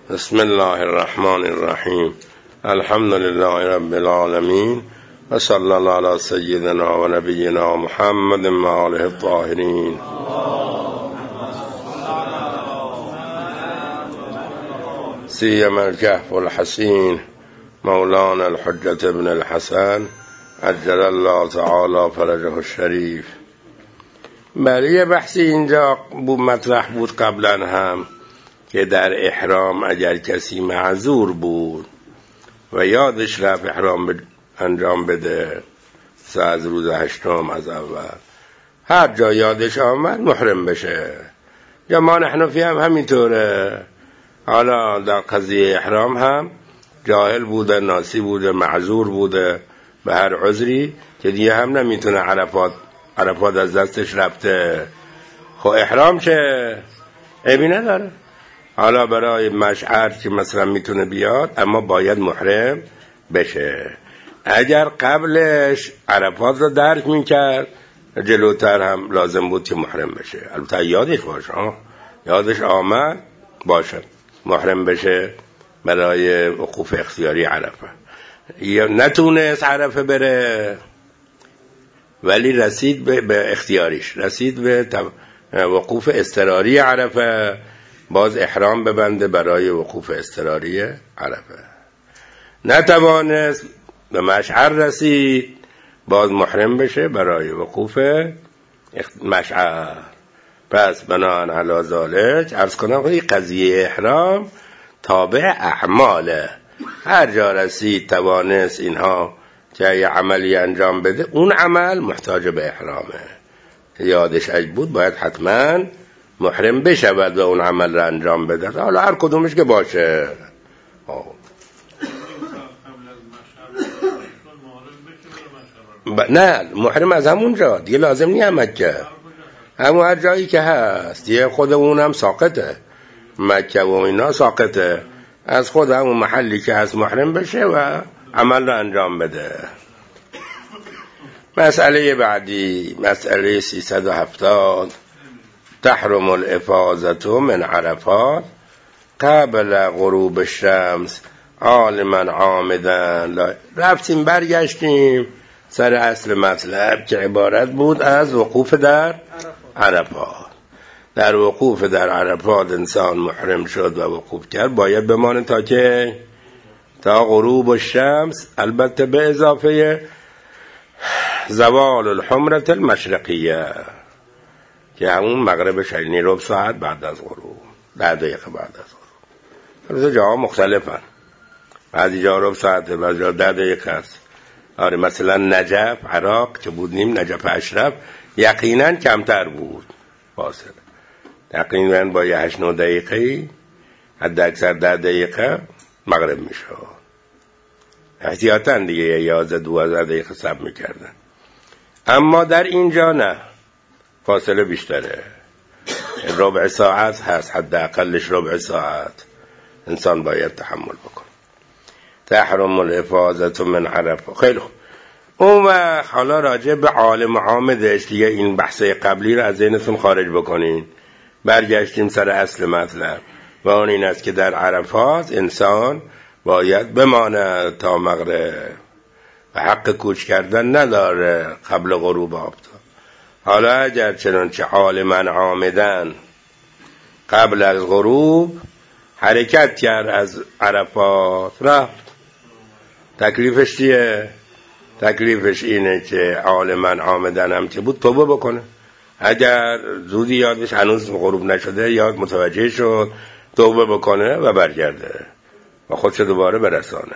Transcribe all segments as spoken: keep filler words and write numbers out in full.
بسم الله الرحمن الرحیم. الحمد لله رب العالمین و صلی الله علی سیدنا و نبینا محمد و آله الطاهرین. سیما الکهف الحسین مولانا الحجة ابن الحسن عجل الله تعالی فرجه الشریف. برای بحثی اینجا بود مطرح بود قبلا هم که در احرام اگر کسی معذور بود و یادش رفت احرام انجام بده سه از روز هشتم از اول هر جا یادش آمد محرم بشه. یا ما حنفی هم همینطوره. حالا در قضیه احرام هم جاهل بوده، ناسی بوده، معذور بوده به هر عذری که دیگه هم نمیتونه عرفات عرفات از دستش رفته، خب احرام چه عیبی نداره. حالا برای مشعر که مثلا میتونه بیاد اما باید محرم بشه. اگر قبلش عرفات رو درک میکرد جلوتر هم لازم بود که محرم بشه. البته یادش باشه، یادش آمد باشه محرم بشه برای وقوف اختیاری عرفه. یا نتونست عرفه بره ولی رسید به, به اختیاریش، رسید به وقوف اضطراری عرفه، باز احرام ببنده برای وقوف اضطراری عرفه. نتوانست به مشعر رسید باز محرم بشه برای وقوف مشعر. پس بناهن علی ذالک عرض کنم که قضیه احرام تابع اعماله. هر جا رسید توانست اینها که یه عملی انجام بده اون عمل محتاج به احرامه. یادش اگه بود باید حتما محرم بشود و اون عمل را انجام بده. حالا هر کدومش که باشه. ب... نه محرم از همون جا دیگه لازم نیه مکه، همون هر جایی که هست دیگه خود اون هم ساقطه، مکه و اینا ساقطه، از خود همون محلی که هست محرم بشه و عمل را انجام بده. مسئله بعدی مسئله سیصد و هفتاد. تحرم الافاضة من عرفات قبل غروب الشمس عالما عامدا. رفتیم برگشتیم سر اصل مطلب که عبارت بود از وقوف در عرفات. در وقوف در عرفات انسان محرم شد و وقوف کرد باید بمانه تا که تا غروب الشمس، البته به اضافه زوال الحمرة المشرقیه که همون مغرب شرینی ربع ساعت بعد از غروب، ده دقیقه بعد از غروب. البته جاها مختلفن، بعضی جا ربع ساعت بعضی جا ده دقیقه است. آره مثلا نجف عراق که بودیم، نجف اشرف یقینا کمتر بود فاصله، یقینا با یه هشت نه دقیقه حد اکثر ده دقیقه مغرب میشه. احتیاطاً دیگه یازده دوازده دقیقه صبر میکردن. اما در اینجا نه، فاصله بیشتره، ربع ساعت هست، حد اقلش ربع ساعت انسان باید تحمل بکنه. تحرم الافاضة من عرفه. خیلی خوب. اون وقت حالا راجع به عالم عامدش دیگه این بحث قبلی رو از ذهنتون خارج بکنین. برگشتیم سر اصل مطلب و اون این است که در عرفات انسان باید بمانه تا مغرب و حق کوچ کردن نداره قبل غروب آفتاب. حالا اگر چنانچه عالما عامدن قبل از غروب حرکت کرد از عرفات رفت، تکلیفش چیه؟ تکلیفش اینه که عالما عامدن هم که بود توبه بکنه. اگر زودی یادش هنوز غروب نشده یاد متوجه شد توبه بکنه و برگرده و خودشو دوباره برسانه.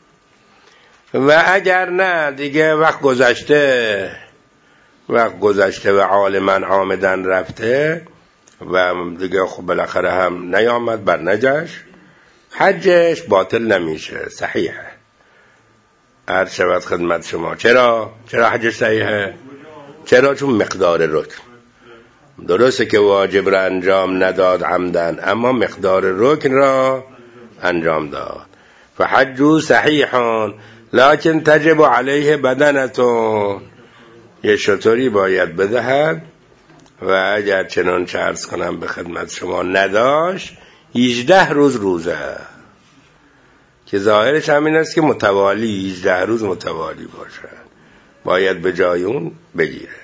و اگر نه دیگه وقت گذشته، وقت گذشته و عالما عامدن رفته و دیگه خب بالاخره هم نیامد بر نجش، حجش باطل نمیشه، صحیحه. عرض شود خدمت شما چرا؟ چرا حجش صحیحه؟ چرا؟ چون مقدار رکن درسته که واجب را انجام نداد عمدن، اما مقدار رکن را انجام داد. فحجو صحیحان لکن تجب علیه بدنتون، یه شطوری باید بدهد و اگر چنان عرض کنم به خدمت شما نداشت هجده روز روزه که ظاهرش همین است که متوالی هجده روز متوالی باشه، باید به جای اون بگیره.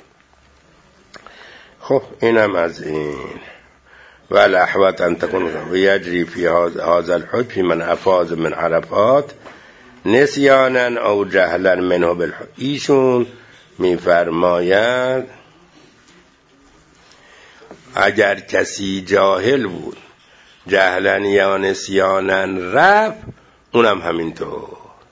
خب اینم از این. والاحوط ان تكون ويجري في هذا الحج من افاض من عرفات نسیانا او جهلا منه بالحج. ایشون میفرماید اگر کسی جاهل بود جهلا یا نسیانا رفت، اونم همینطور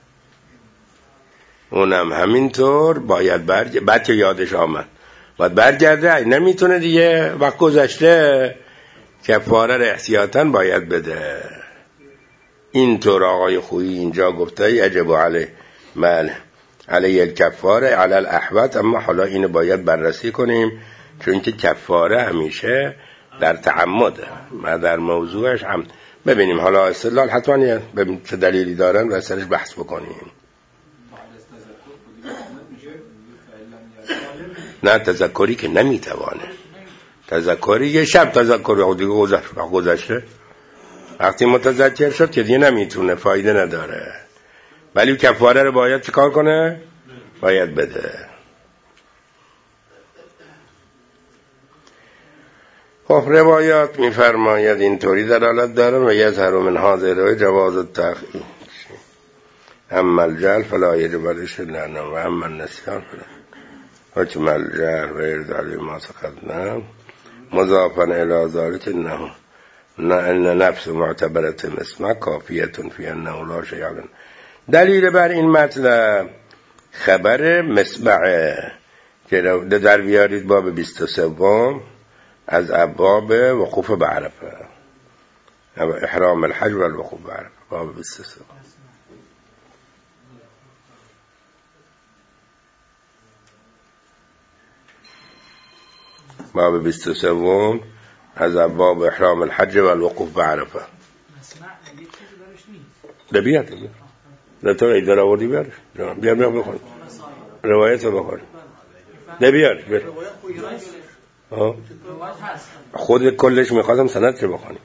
اونم همینطور باید برگرد. بعد که یادش آمد باید برگرده، نمیتونه دیگه، وقت گذشته، کفاره را احتیاطاً باید بده. اینطور آقای خویی اینجا گفته یجب علیه من علیه الکفاره علی الاحوط. اما حالا اینو باید بررسی کنیم، چون که کفاره همیشه در تعمده و در موضوعش هم ببینیم. حالا استدلال حتما ببینیم چه دلیلی دارن و سرش بحث بکنیم. نه تذکری که نمیتوانه، تذکری یه شب تذکر دیگه گذشته، وقتی متذکر شد که دیگه نمیتونه، فایده نداره. ولی کفاره رو باید چه کار کنه؟ باید بده. خب روایات میفرماید اینطوری دلالت دارن و یظهر من حاضر جواز التأخیر اما الجهل فلا یجب علیه لعنه و اما النسیان فلا حکم الجهل غیر دلیل ما سقطنا مضافا الى ذلك انه ان نفس معتبرة اسمه کافیة فی انه لا شیء علن. دلیل بر این مطلب خبر مسمعه که در بیارید باب بیست و سوم از ابواب وقوف به عرفه، احرام الحج و الوقوف به عرفه، باب بیست و سوم. باب بیست و سوم از ابواب احرام الحج و الوقوف به عرفه. ده بیاد ده تو ایدار آوردی بیارش بیار بیار بخون روایت رو بخون ده بیار بیار خود کلش میخواستم سند رو بخونی.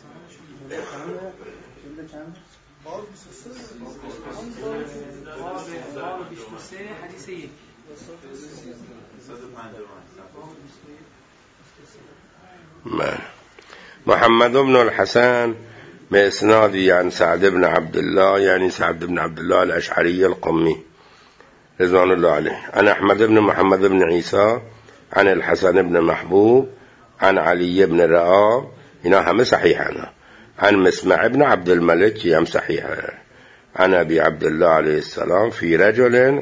محمد بن الحسن بإسنادی عن سعد بن عبد الله يعني سعد بن عبد الله الأشعري القمي رضوان الله عليه عن أحمد بن محمد بن عيسى عن الحسن بن محبوب عن علي بن رآب، اینا همه صحیحانا. عن مسمع بن عبد الملك هم صحیحه. عن أبي عبد الله عليه السلام في رجل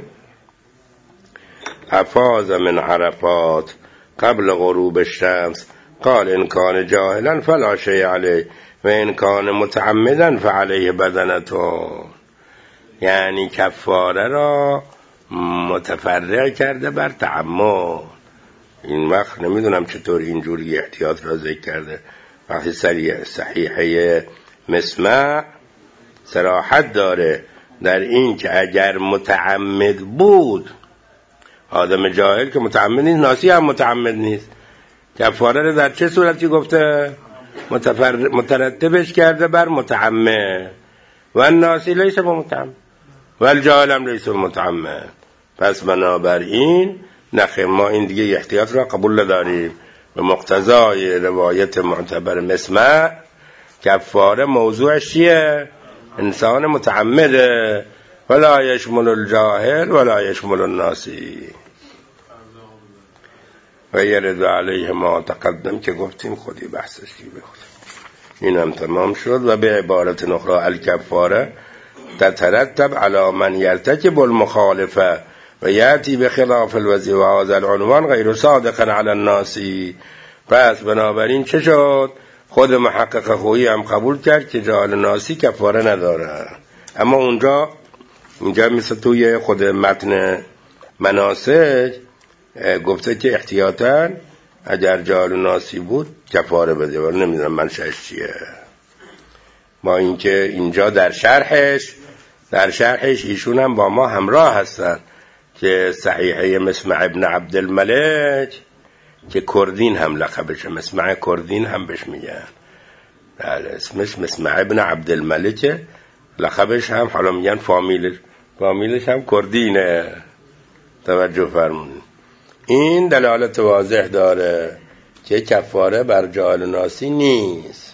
أفاض من عرفات قبل غروب الشمس قال إن كان جاهلا فلا شيء عليه وإن كان متعمدا فعليه بدنته. یعنی کفاره را متفرع کرده بر تعمد. این وقت نمیدونم چطور اینجوری احتیاط را ذکر کرده. وقتی صحیحه مسمع صراحت داره در این که اگر متعمد بود، آدم جاهل که متعمد نیست، ناسی هم متعمد نیست، کفاره رو در چه صورتی گفته؟ متفر... مترتبش کرده بر متعمد. و الناسی لیس بمتعمد و الجاهل هم لیس بمتعمد. پس بنابراین نخیر ما این دیگه احتیاط را قبول نداریم. به مقتضای روایت معتبر مسمع کفاره موضوعش چیه؟ انسان متعمده، ولا یشمل الجاهل ولا یشمل الناسی. و یرد علیه ما تقدم که گفتیم خودی بحثش کی بخود. این هم تمام شد. و به عبارت اخرى الکفاره تترتب على من یرتکب المخالفه و یأتی به خلاف الوضع و هذا العنوان غیر صادق علی الناسی. پس بنابراین چه شد؟ خود محقق خویی هم قبول کرد که جاهل ناسی کفاره نداره. اما اونجا اینجا مثل توی خود متن مناسک گفته که احتیاطاً اگر جاهل ناسی بود کفاره بده، ولی نمیدونم منشأش چیه. ما اینکه اینجا در شرحش در شرحش ایشون هم با ما همراه هستن که صحیحه مسمع ابن عبد الملک که کردین هم لقبشه، مسمع کردین هم بهش میگن، بله اسمش مسمع ابن عبدالملکه، لقبش هم حالا میگن فامیلش فامیلش هم کردینه. توجه فرمونید. این دلالت واضح داره که کفاره بر جاهل و ناسی نیست.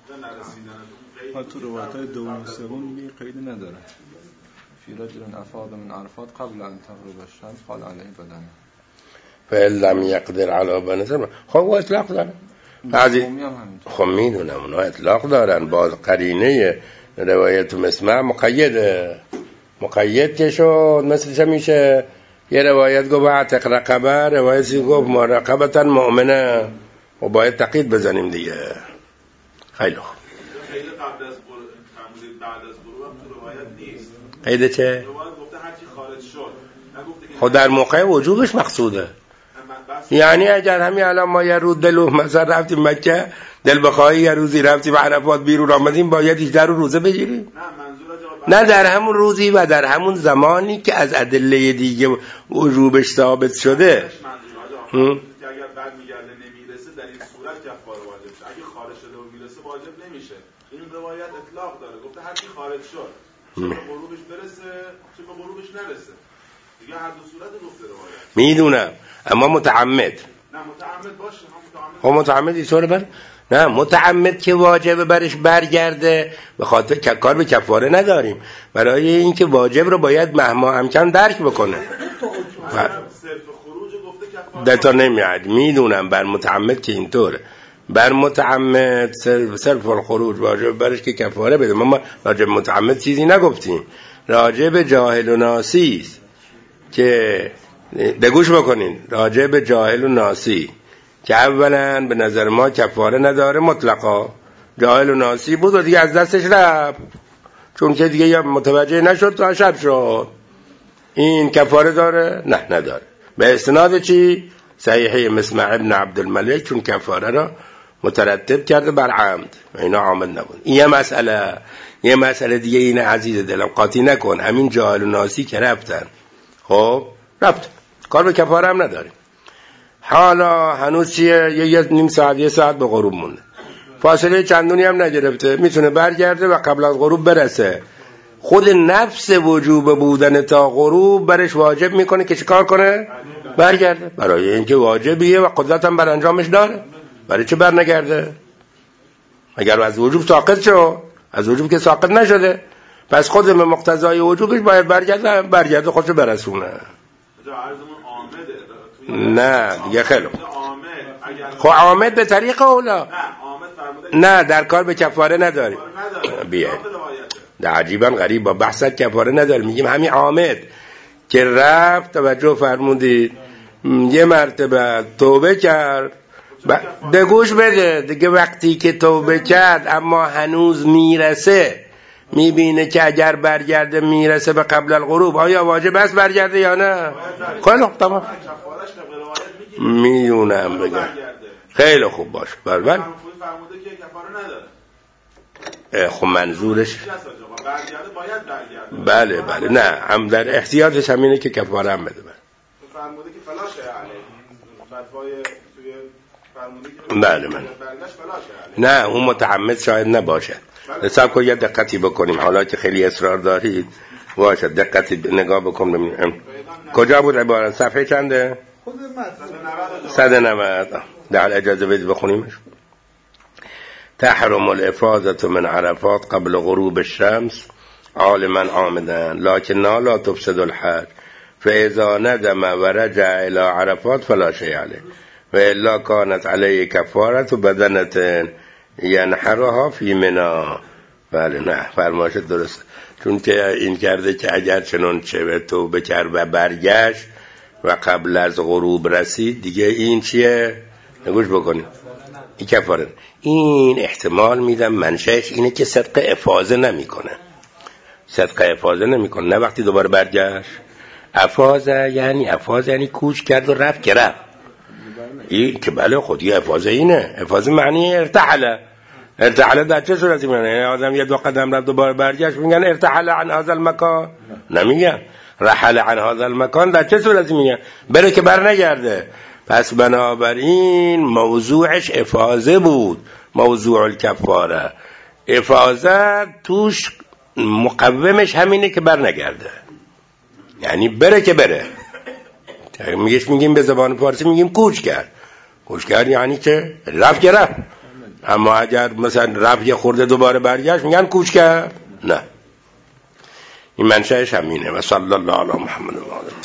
ها تو روایت‌های دوم و سوم میگه قید نداره. فی رجل افاض من عرفات قبل ان تغرب الشمس قال علیه بدنه. فإن لم يقدر على بدنه. خب و اطلاق داره. بعضی خب میدونم اونا اطلاق دارن، باز قرینه روایت مسمع مقیده. مقید که شد مثلش میشه یه روایت گفت اعتق رقبه، روایتی گفت مرقبتا مؤمنه و باید تقیید بزنیم دیگه. خیلی خوب. خیلی قبل از فرمودید بعد از غروب هم تو روایت نیست. قیده چه؟ روایت گفته هر کی خارج شد. نگفته که خود در موقع وجوبش مقصوده. یعنی اگر همین الان ما یه روز دلو مثلا رفتیم مکه، دل بخواهی یه روزی رفتیم عرفات بیرون آمدیم باید هجده رو روزه بگیریم؟ نه منظور نه در همون روزی و در همون زمانی که از ادله دیگه وجوبش ثابت شده. منظور که اگر بعد میگرده نمیرسه در این صورت کفاره واجب شه. اگه خارج شده و میرسه واجب نمیشه. این روایت اطلاق داره. گفته هر کی خارج شد چه به غروبش برسه چه به غروبش نرسه. دیگه هر دو صورت گفته روایت. میدونم اما متعمد نه متعمد باشه هم متعمد. خب متعمد اینطوره بر نه متعمد که واجب برش برگرده به خاطر کار به کفاره نداریم، برای اینکه واجب رو باید مهما امکان درک بکنه. صرف خروج گفته کفاره دتا نمیاد. میدونم بر متعمد که اینطوره، بر متعمد صرف صرف الخروج واجب برش که کفاره بده. ما راجب متعمد چیزی نگفتیم، راجب جاهل و ناسی است که بگوش بکنین. راجب جاهل و ناسی که اولا به نظر ما کفاره نداره مطلقا، جاهل و ناسی بود و دیگه از دستش رفت چون که دیگه یا متوجه نشد تا شب شد. این کفاره داره؟ نه نداره. به استناد چی؟ صحیحه مسمع ابن عبدالملک چون کفاره را مترتب کرده بر عمد و اینا عامل نبود. این یه مسئله. یه مسئله دیگه اینه عزیز دلم قاطی نکن، همین جاهل و ناسی که رفتن خب رفت کار به کفاره هم نداریم. حالا هنوز چیه؟ یه نیم ساعت یه ساعت به غروب مونده، فاصله چندونی هم نگرفته، میتونه برگرده و قبل از غروب برسه. خود نفس وجوب بودن تا غروب برش واجب میکنه که چیکار کنه؟ برگرده، برای اینکه واجبیه و قدرت هم بر انجامش داره. برای چه بر نگرده؟ اگر از وجوب ساقط شد، از وجوب که ساقط نشده، پس خود به مقتضای وجوبش باید برگرده، برگرده خودشو برسونه. نه دیگه خیلی خب عامد به طریق اولا نه در کار به کفاره نداری. بیاید در عجیبا غریب با بحث کفاره نداری، میگیم همین عامد که رفت توجه فرمودید یه مرتبه توبه کرد به گوش بده دیگه، وقتی که توبه کرد اما هنوز میرسه، میبینه که اگر برگرده میرسه به قبل الغروب، آیا واجب است برگرده یا نه؟ خیلی خوب تمام میدونم بگم خیلی خوب باش بله بله خب منظورش بله بله نه هم در احتیاطش همینه که کفاره هم بده فرموده که فلاش علیه فتوای توی فرموده که بله من نه اون متعمد شاید نباشه. حساب کنید دقتی بکنیم حالا که خیلی اصرار دارید باشه دقتی نگاه بکن ببینیم کجا بود عبارت صفحه چنده؟ صد و نود. در اجازه بدید بخونیمش. تحرم الافاضه من عرفات قبل غروب الشمس عالما عامدا لكن لا تفسد الحج فاذا ندم ورجع الى عرفات فلا شيء عليه والا كانت عليه كفاره بدنه ینحرها فی منا. بله نه فرمایش درست، چون که این کرده که اگر چنان چه به توبه کرد و برگشت و قبل از غروب رسید دیگه این چیه؟ نگوش بکنید این کفاره. این احتمال میدم منشأش اینه که صدق افاضه نمی کنه، صدق افاضه نمی کنه نه وقتی دوباره برگشت. افاضه یعنی افاضه یعنی کوچ کرد و رفت که رفت. این که بله خودی افاضه اینه، افاضه معنی ارتحله. ارتحله در چه صورتی میگن؟ یعنی آدم یه دو قدم رفت دوباره برگشت میگن ارتحله عن هذا المکان؟ نمیگن. رحل عن هذا المکان در چه صورتی میگن؟ بره که بر نگرده. پس بنابراین موضوعش افاضه بود. موضوع الکفاره افاضه توش مقومش همینه که بر نگرده، یعنی بره که بره. میگیش میگیم به زبان فارسی میگیم کوچ کرد. کوچ کرد یعنی که رفت که رفت. اما اگر مثلا رفت یه خورده دوباره برگشت میگن کوچ کرد. نه، این منشأش همینه. و صلی الله علی محمد و آله.